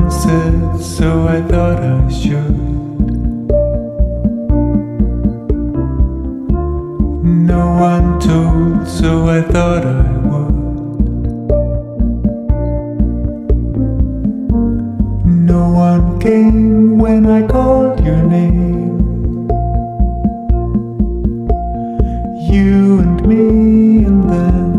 said, so I thought I should. No one told, so I thought I would. No one came when I called your name. You and me and them.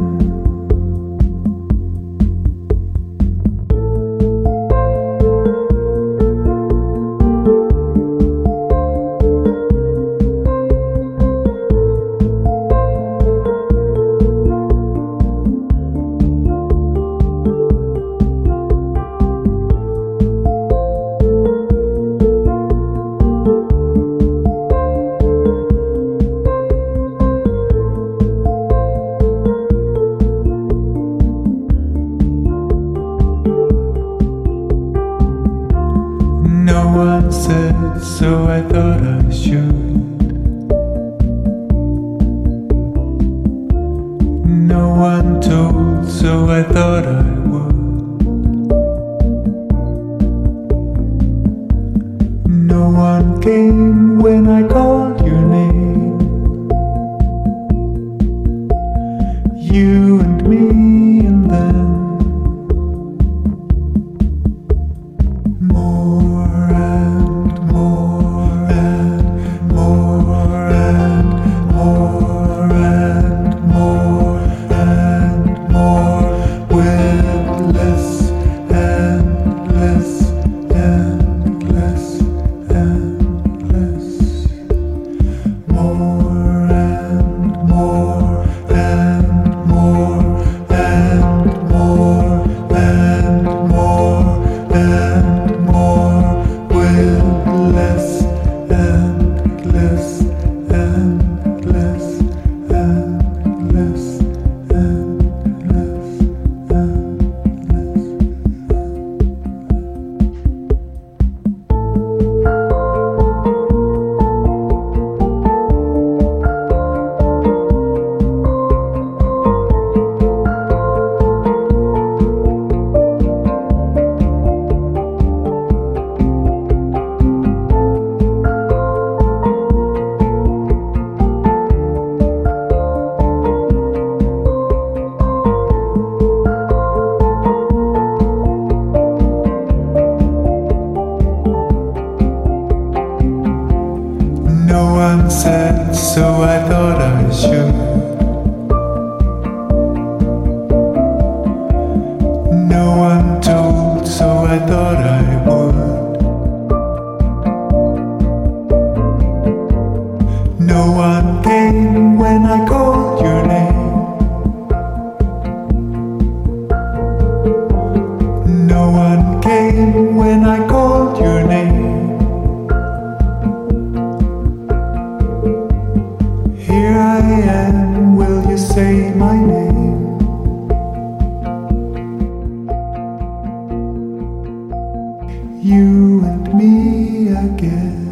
No one said, so I thought I should. No one told, so I thought I would. No one came when I called your name. You and me and them. No one said, so I thought I should. No one told, so I thought I would. No one came when I called your name. No one came when I called your name. Here I am, will you say my name? You and me again.